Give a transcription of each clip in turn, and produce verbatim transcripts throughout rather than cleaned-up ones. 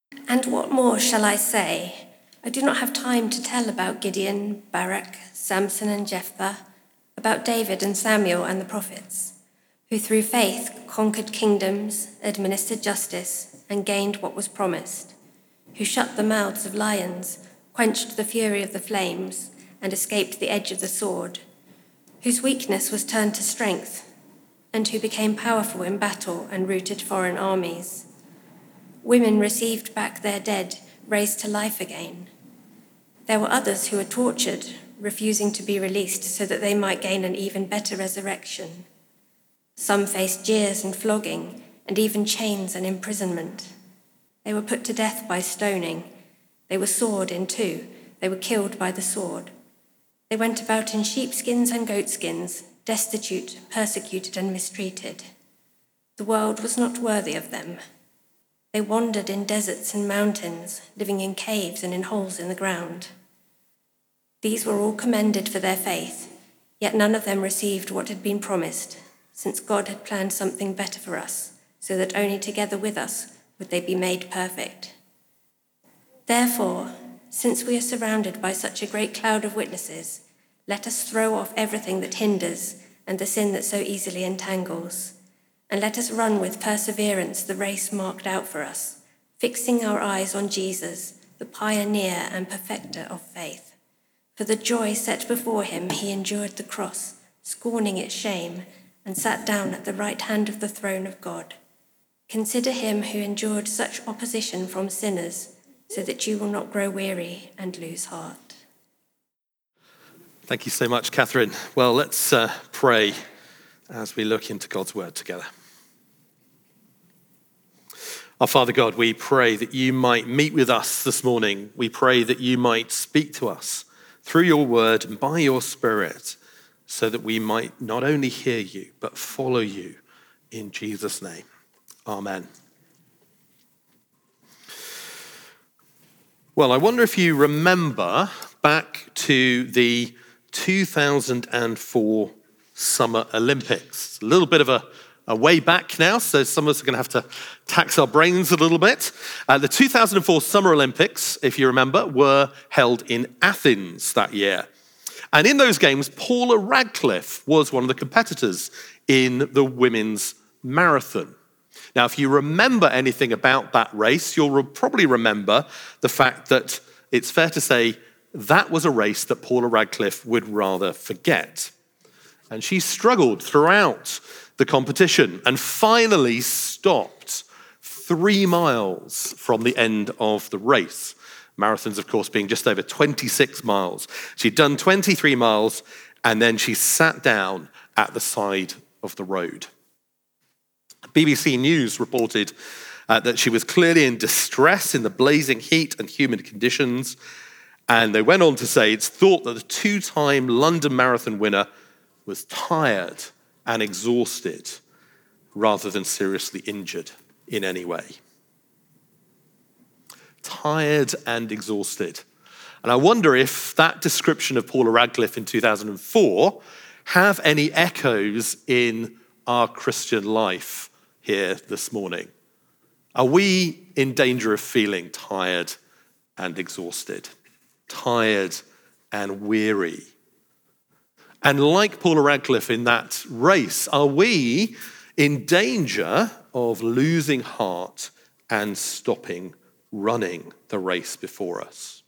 And what more shall I say? I do not have time to tell about Gideon, Barak, Samson and Jephthah, about David and Samuel and the prophets, who through faith conquered kingdoms, administered justice, and gained what was promised, who shut the mouths of lions, quenched the fury of the flames, and escaped the edge of the sword, whose weakness was turned to strength, and who became powerful in battle and routed foreign armies. Women received back their dead, raised to life again. There were others who were tortured, refusing to be released so that they might gain an even better resurrection. Some faced jeers and flogging, and even chains and imprisonment. They were put to death by stoning. They were sawed in two. They were killed by the sword. They went about in sheepskins and goatskins, destitute, persecuted, and mistreated. The world was not worthy of them. They wandered in deserts and mountains, living in caves and in holes in the ground. These were all commended for their faith, yet none of them received what had been promised, since God had planned something better for us, so that only together with us would they be made perfect. Therefore, since we are surrounded by such a great cloud of witnesses, let us throw off everything that hinders and the sin that so easily entangles, and let us run with perseverance the race marked out for us, fixing our eyes on Jesus, the pioneer and perfecter of faith. For the joy set before him, he endured the cross, scorning its shame, and sat down at the right hand of the throne of God. Consider him who endured such opposition from sinners, so that you will not grow weary and lose heart. Thank you so much, Catherine. Well, let's uh, pray as we look into God's word together. Our Father God, we pray that you might meet with us this morning. We pray that you might speak to us through your word and by your Spirit, so that we might not only hear you, but follow you in Jesus' name. Amen. Well, I wonder if you remember back to the two thousand four Summer Olympics. A little bit of a, a way back now, so some of us are going to have to tax our brains a little bit. Uh, the two thousand four Summer Olympics, if you remember, were held in Athens that year. And in those games, Paula Radcliffe was one of the competitors in the women's marathon. Now, if you remember anything about that race, you'll probably remember the fact that it's fair to say that was a race that Paula Radcliffe would rather forget. And she struggled throughout the competition and finally stopped three miles from the end of the race. Marathons, of course, being just over twenty-six miles. She'd done twenty-three miles, and then she sat down at the side of the road. B B C News reported uh, that she was clearly in distress in the blazing heat and humid conditions, and they went on to say it's thought that the two-time London Marathon winner was tired and exhausted rather than seriously injured in any way. Tired and exhausted. And I wonder if that description of Paula Radcliffe in two thousand four have any echoes in our Christian life here this morning. Are we in danger of feeling tired and exhausted, tired and weary? And like Paula Radcliffe in that race, are we in danger of losing heart and stopping running the race before us?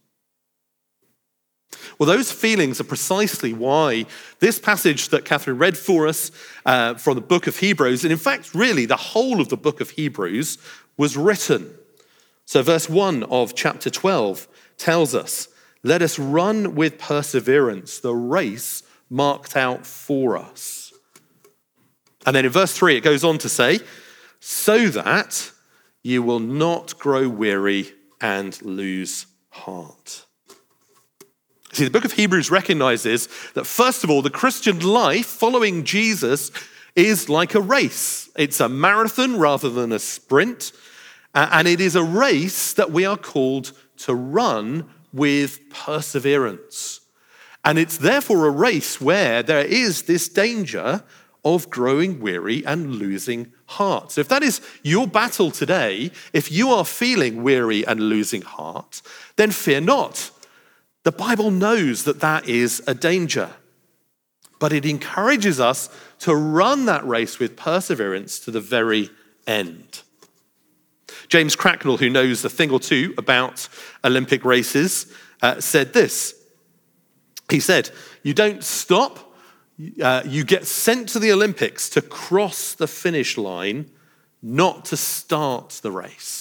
Well, those feelings are precisely why this passage that Catherine read for us uh, from the book of Hebrews, and in fact, really the whole of the book of Hebrews, was written. So verse one of chapter twelve tells us, "Let us run with perseverance the race marked out for us." And then in verse three, it goes on to say, "So that you will not grow weary and lose heart." See, the book of Hebrews recognizes that, first of all, the Christian life following Jesus is like a race. It's a marathon rather than a sprint, and it is a race that we are called to run with perseverance. And it's therefore a race where there is this danger of growing weary and losing heart. So if that is your battle today, if you are feeling weary and losing heart, then fear not. The Bible knows that that is a danger, but it encourages us to run that race with perseverance to the very end. James Cracknell, who knows a thing or two about Olympic races, uh, said this. He said, you don't stop, uh, you get sent to the Olympics to cross the finish line, not to start the race.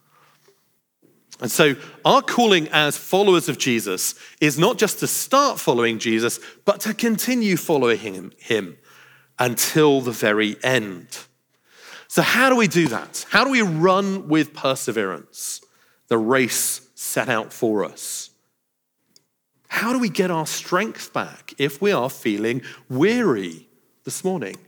And so our calling as followers of Jesus is not just to start following Jesus, but to continue following him, him until the very end. So how do we do that? How do we run with perseverance the race set out for us? How do we get our strength back if we are feeling weary this morning?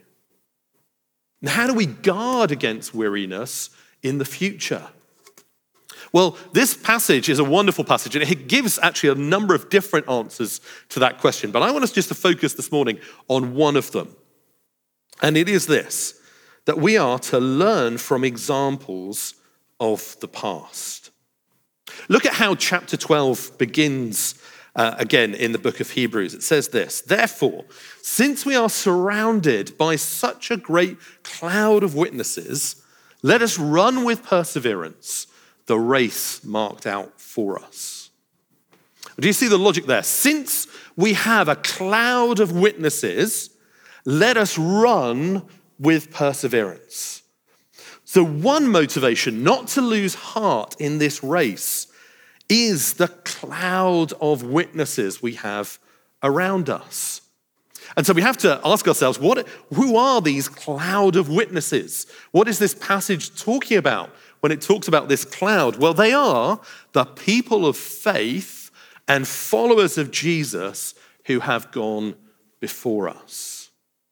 And how do we guard against weariness in the future? Well, this passage is a wonderful passage, and it gives actually a number of different answers to that question. But I want us just to focus this morning on one of them. And it is this, that we are to learn from examples of the past. Look at how chapter twelve begins uh, again in the book of Hebrews. It says this, therefore, since we are surrounded by such a great cloud of witnesses, let us run with perseverance the race marked out for us. Do you see the logic there? Since we have a cloud of witnesses, let us run with perseverance. So one motivation not to lose heart in this race is the cloud of witnesses we have around us. And so we have to ask ourselves, what, who are these cloud of witnesses? What is this passage talking about when it talks about this cloud? Well, they are the people of faith and followers of Jesus who have gone before us.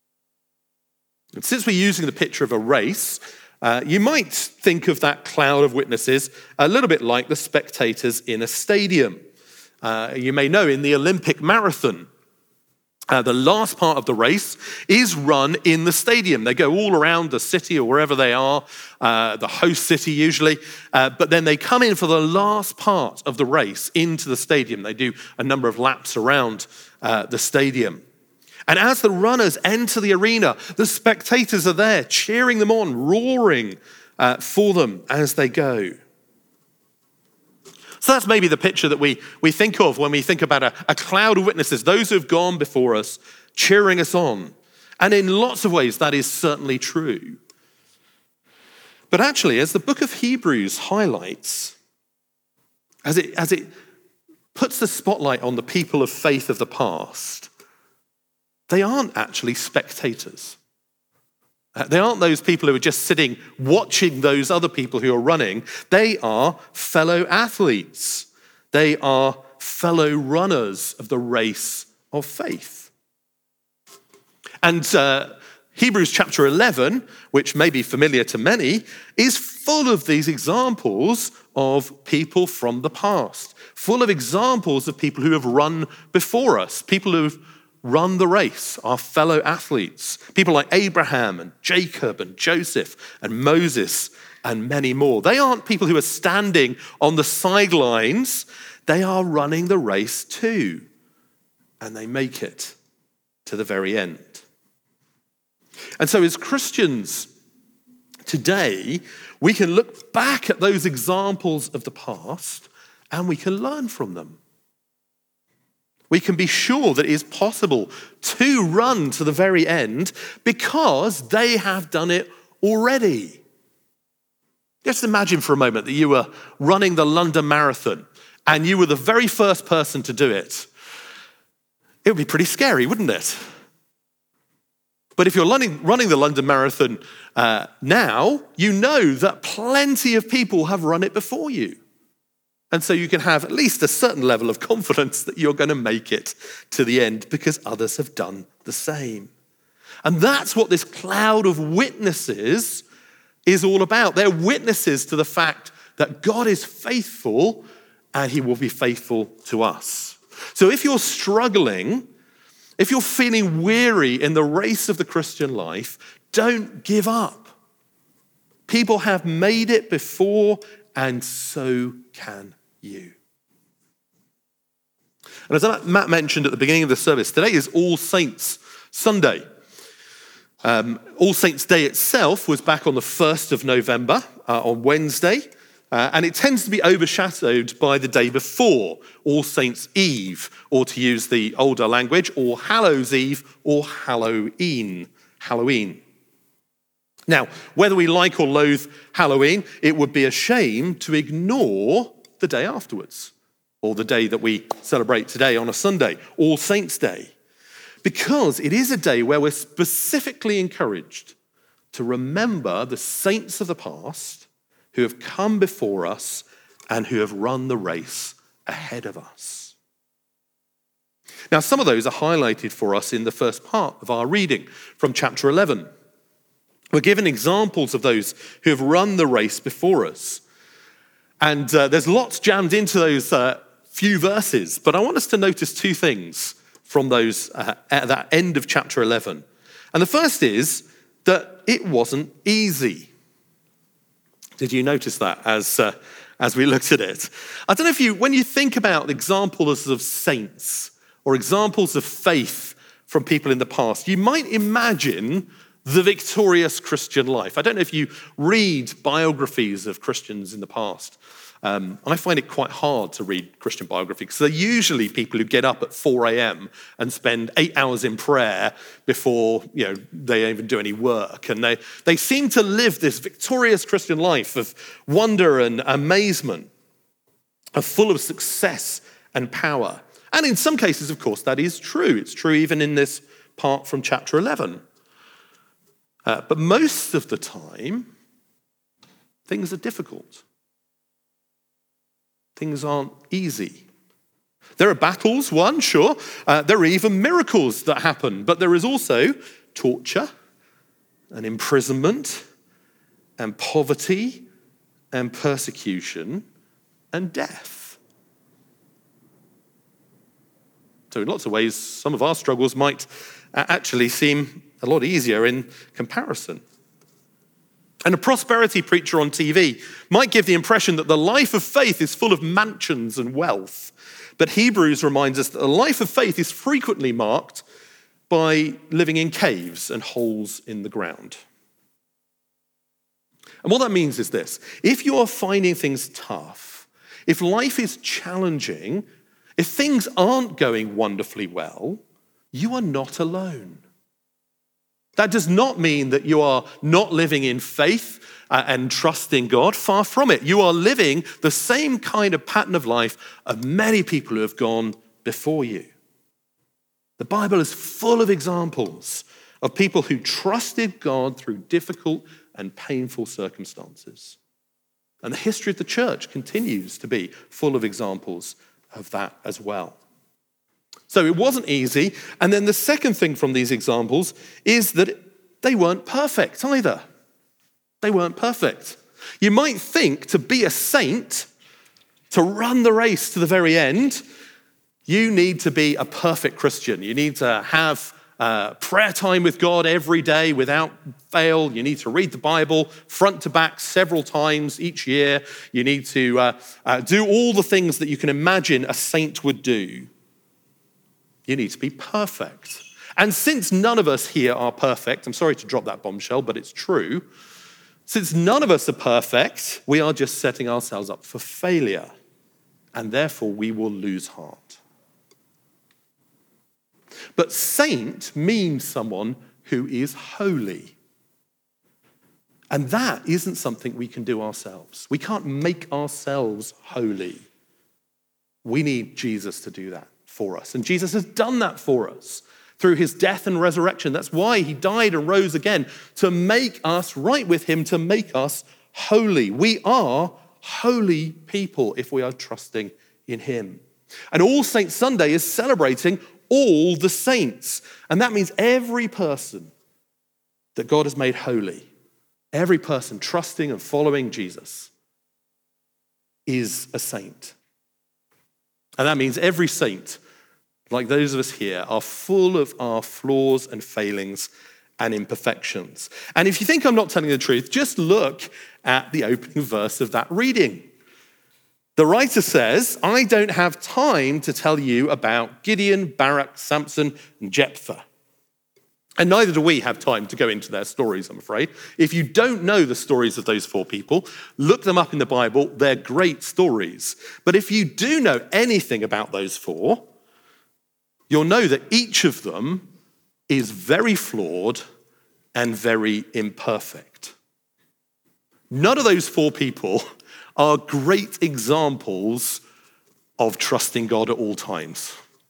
And since we're using the picture of a race, uh, you might think of that cloud of witnesses a little bit like the spectators in a stadium. Uh, you may know in the Olympic marathon, Uh, the last part of the race is run in the stadium. They go all around the city or wherever they are, uh, the host city usually, uh, but then they come in for the last part of the race into the stadium. They do a number of laps around uh, the stadium. And as the runners enter the arena, the spectators are there cheering them on, roaring uh, for them as they go. So that's maybe the picture that we, we think of when we think about a, a cloud of witnesses, those who have gone before us, cheering us on. And in lots of ways, that is certainly true. But actually, as the book of Hebrews highlights, as it, as it puts the spotlight on the people of faith of the past, they aren't actually spectators. They aren't those people who are just sitting watching those other people who are running. They are fellow athletes. They are fellow runners of the race of faith. And uh, Hebrews chapter eleven, which may be familiar to many, is full of these examples of people from the past, full of examples of people who have run before us, people who have run the race, our fellow athletes, people like Abraham and Jacob and Joseph and Moses and many more. They aren't people who are standing on the sidelines. They are running the race too, and they make it to the very end. And so as Christians today, we can look back at those examples of the past and we can learn from them. We can be sure that it is possible to run to the very end because they have done it already. Just imagine for a moment that you were running the London Marathon and you were the very first person to do it. It would be pretty scary, wouldn't it? But if you're running, running the London Marathon uh, now, you know that plenty of people have run it before you. And so you can have at least a certain level of confidence that you're going to make it to the end because others have done the same. And that's what this cloud of witnesses is all about. They're witnesses to the fact that God is faithful and he will be faithful to us. So if you're struggling, if you're feeling weary in the race of the Christian life, don't give up. People have made it before, and so can you. And as Matt mentioned at the beginning of the service, today is All Saints Sunday. Um, All Saints Day itself was back on the first of November, uh, on Wednesday, uh, and it tends to be overshadowed by the day before, All Saints Eve, or to use the older language, All Hallows Eve, or Halloween. Halloween. Now, whether we like or loathe Halloween, it would be a shame to ignore the day afterwards, or the day that we celebrate today on a Sunday, All Saints Day, because it is a day where we're specifically encouraged to remember the saints of the past who have come before us and who have run the race ahead of us. Now, some of those are highlighted for us in the first part of our reading from chapter eleven. We're given examples of those who have run the race before us. And uh, there's lots jammed into those uh, few verses, but I want us to notice two things from those uh, at that end of chapter eleven. And the first is that it wasn't easy. Did you notice that as uh, as we looked at it? I don't know if you, when you think about examples of saints or examples of faith from people in the past, you might imagine the victorious Christian life. I don't know if you read biographies of Christians in the past. Um, I find it quite hard to read Christian biographies because they're usually people who get up at four a.m. and spend eight hours in prayer before, you know, they even do any work. And they, they seem to live this victorious Christian life of wonder and amazement, of full of success and power. And in some cases, of course, that is true. It's true even in this part from chapter eleven. Uh, but most of the time, things are difficult. Things aren't easy. There are battles, one, sure. Uh, there are even miracles that happen. But there is also torture and imprisonment and poverty and persecution and death. So in lots of ways, some of our struggles might actually seem a lot easier in comparison. And a prosperity preacher on T V might give the impression that the life of faith is full of mansions and wealth. But Hebrews reminds us that the life of faith is frequently marked by living in caves and holes in the ground. And what that means is this: if you are finding things tough, if life is challenging, if things aren't going wonderfully well, you are not alone. That does not mean that you are not living in faith uh, and trusting God. Far from it. You are living the same kind of pattern of life of many people who have gone before you. The Bible is full of examples of people who trusted God through difficult and painful circumstances. And the history of the church continues to be full of examples of that as well. So it wasn't easy. And then the second thing from these examples is that they weren't perfect either. They weren't perfect. You might think to be a saint, to run the race to the very end, you need to be a perfect Christian. You need to have uh, prayer time with God every day without fail. You need to read the Bible front to back several times each year. You need to uh, uh, do all the things that you can imagine a saint would do. You need to be perfect. And since none of us here are perfect, I'm sorry to drop that bombshell, but it's true. Since none of us are perfect, we are just setting ourselves up for failure. And therefore, we will lose heart. But saint means someone who is holy. And that isn't something we can do ourselves. We can't make ourselves holy. We need Jesus to do that for us. And Jesus has done that for us through his death and resurrection. That's why he died and rose again, to make us right with him, to make us holy. We are holy people if we are trusting in him. And All Saints Sunday is celebrating all the saints. And that means every person that God has made holy, every person trusting and following Jesus is a saint. And that means every saint, like those of us here, are full of our flaws and failings and imperfections. And if you think I'm not telling the truth, just look at the opening verse of that reading. The writer says, I don't have time to tell you about Gideon, Barak, Samson, and Jephthah. And neither do we have time to go into their stories, I'm afraid. If you don't know the stories of those four people, look them up in the Bible. They're great stories. But if you do know anything about those four, you'll know that each of them is very flawed and very imperfect. None of those four people are great examples of trusting God at all times.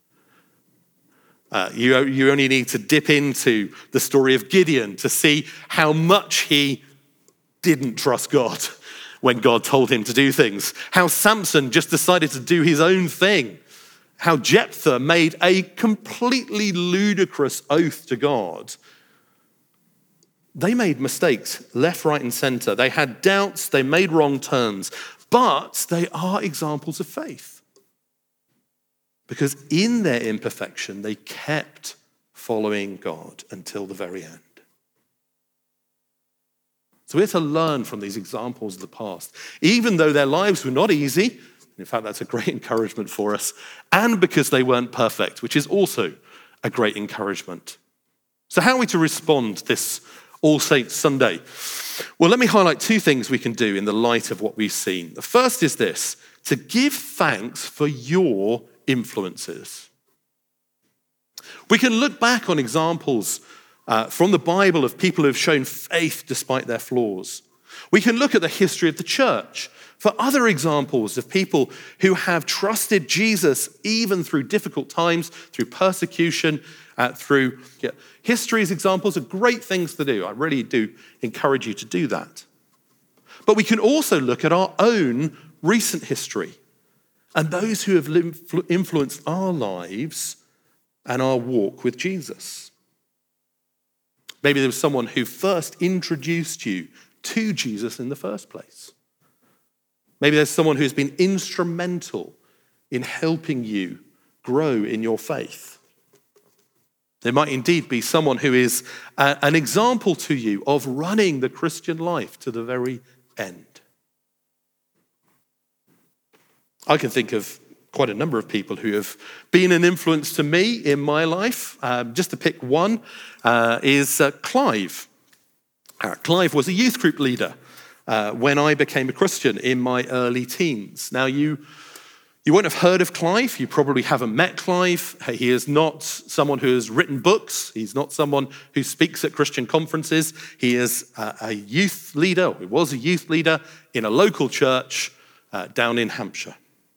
Uh, you, you only need to dip into the story of Gideon to see how much he didn't trust God when God told him to do things. How Samson just decided to do his own thing. How Jephthah made a completely ludicrous oath to God. They made mistakes left, right, and center. They had doubts, they made wrong turns, but they are examples of faith. Because in their imperfection, they kept following God until the very end. So we're to learn from these examples of the past, even though their lives were not easy. In fact, that's a great encouragement for us. And because they weren't perfect, which is also a great encouragement. So how are we to respond this All Saints Sunday? Well, let me highlight two things we can do in the light of what we've seen. The first is this, to give thanks for your influences. We can look back on examples uh, from the Bible of people who have shown faith despite their flaws. We can look at the history of the church for other examples of people who have trusted Jesus even through difficult times, through persecution, uh, through yeah, history's examples are great things to do. I really do encourage you to do that. But we can also look at our own recent history and those who have influenced our lives and our walk with Jesus. Maybe there was someone who first introduced you to Jesus in the first place. Maybe there's someone who's been instrumental in helping you grow in your faith. There might indeed be someone who is a, an example to you of running the Christian life to the very end. I can think of quite a number of people who have been an influence to me in my life. Um, just to pick one uh, is uh, Clive. Uh, Clive was a youth group leader uh, when I became a Christian in my early teens. Now, you you won't have heard of Clive. You probably haven't met Clive. He is not someone who has written books. He's not someone who speaks at Christian conferences. He is a, a youth leader, or he was a youth leader in a local church uh, down in Hampshire.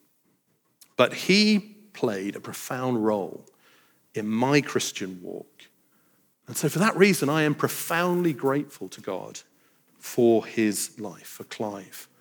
But he played a profound role in my Christian walk. And so for that reason, I am profoundly grateful to God for his life, for Clive.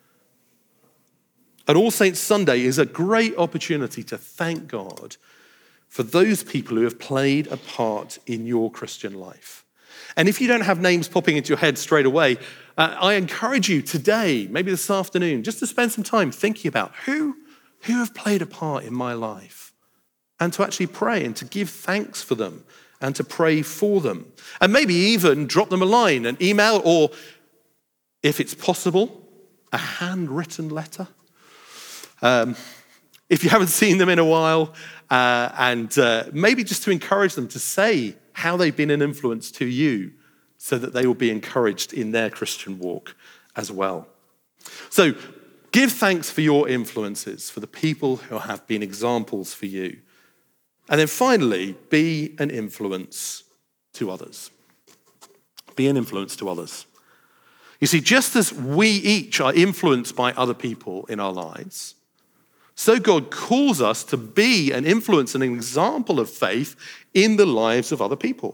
And All Saints Sunday is a great opportunity to thank God for those people who have played a part in your Christian life. And if you don't have names popping into your head straight away, uh, I encourage you today, maybe this afternoon, just to spend some time thinking about who Who have played a part in my life, and to actually pray and to give thanks for them and to pray for them. And maybe even drop them a line, an email, or if it's possible, a handwritten letter. Um, if you haven't seen them in a while, uh, and uh, maybe just to encourage them to say how they've been an influence to you so that they will be encouraged in their Christian walk as well. So, give thanks for your influences, for the people who have been examples for you. And then finally, be an influence to others. Be an influence to others. You see, just as we each are influenced by other people in our lives, so God calls us to be an influence and an example of faith in the lives of other people.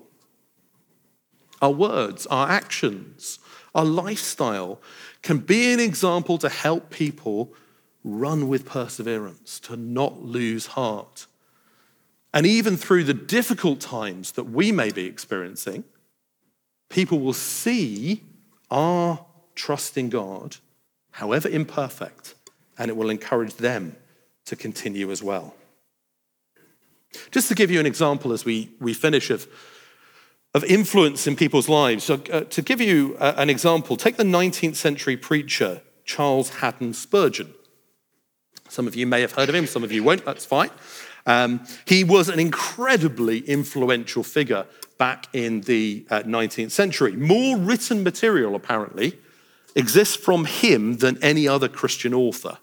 Our words, our actions, our lifestyle can be an example to help people run with perseverance, to not lose heart. And even through the difficult times that we may be experiencing, people will see our trust in God, however imperfect, and it will encourage them to continue as well. Just to give you an example as we, we finish of of influence in people's lives. So, uh, to give you uh, an example, take the nineteenth century preacher, Charles Haddon Spurgeon. Some of you may have heard of him, some of you won't, that's fine. Um, he was an incredibly influential figure back in the uh, nineteenth century. More written material, apparently, exists from him than any other Christian author.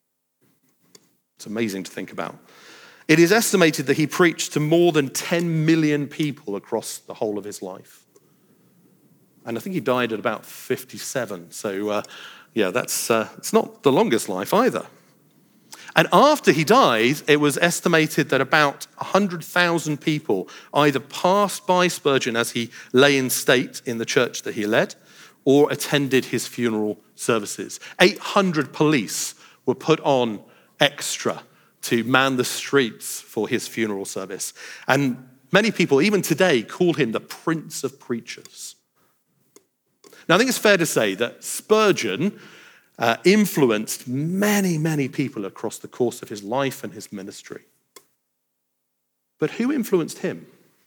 It's amazing to think about. It is estimated that he preached to more than ten million people across the whole of his life. And I think he died at about fifty-seven. So, uh, yeah, that's uh, it's not the longest life either. And after he died, it was estimated that about one hundred thousand people either passed by Spurgeon as he lay in state in the church that he led, or attended his funeral services. eight hundred police were put on extra to man the streets for his funeral service. And many people, even today, call him the Prince of Preachers. Now, I think it's fair to say that Spurgeon uh, influenced many, many people across the course of his life and his ministry. But who influenced him?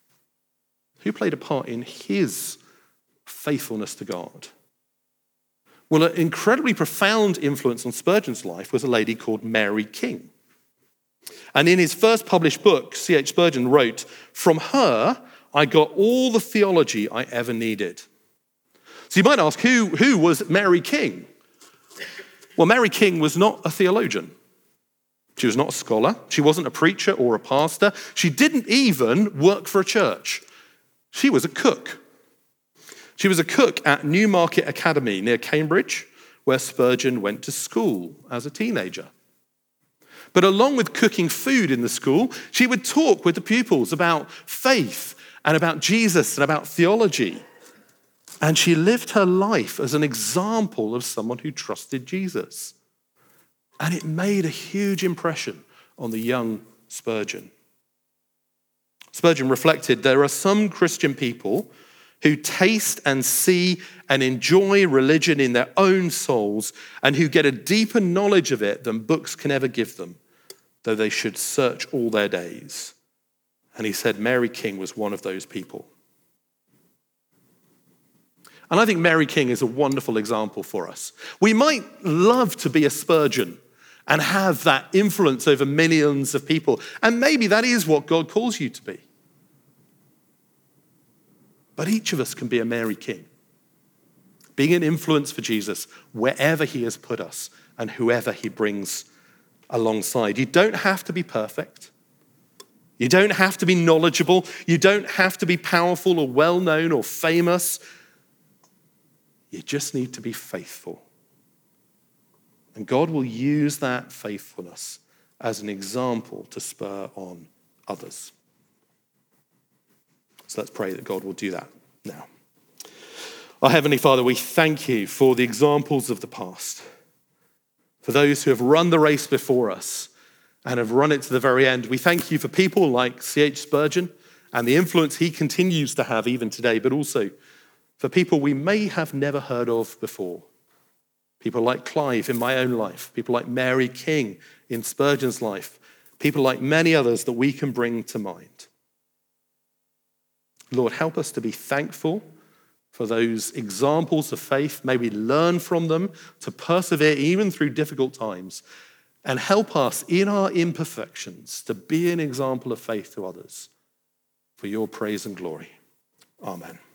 Who played a part in his faithfulness to God? Well, an incredibly profound influence on Spurgeon's life was a lady called Mary King. And in his first published book, C H Spurgeon wrote, "From her, I got all the theology I ever needed." So you might ask, who, who was Mary King? Well, Mary King was not a theologian. She was not a scholar. She wasn't a preacher or a pastor. She didn't even work for a church. She was a cook. She was a cook at Newmarket Academy near Cambridge, where Spurgeon went to school as a teenager. But along with cooking food in the school, she would talk with the pupils about faith and about Jesus and about theology. And she lived her life as an example of someone who trusted Jesus. And it made a huge impression on the young Spurgeon. Spurgeon reflected, there are some Christian people who taste and see and enjoy religion in their own souls and who get a deeper knowledge of it than books can ever give them, though they should search all their days. And he said Mary King was one of those people. And I think Mary King is a wonderful example for us. We might love to be a Spurgeon and have that influence over millions of people. And maybe that is what God calls you to be. But each of us can be a Mary King, being an influence for Jesus wherever he has put us and whoever he brings alongside. You don't have to be perfect. You don't have to be knowledgeable. You don't have to be powerful or well-known or famous. You just need to be faithful. And God will use that faithfulness as an example to spur on others. So let's pray that God will do that now. Our Heavenly Father, we thank you for the examples of the past, for those who have run the race before us and have run it to the very end. We thank you for people like C H Spurgeon and the influence he continues to have even today, but also for people we may have never heard of before. People like Clive in my own life, people like Mary King in Spurgeon's life, people like many others that we can bring to mind. Lord, help us to be thankful for those examples of faith. May we learn from them to persevere even through difficult times, and help us in our imperfections to be an example of faith to others for your praise and glory. Amen.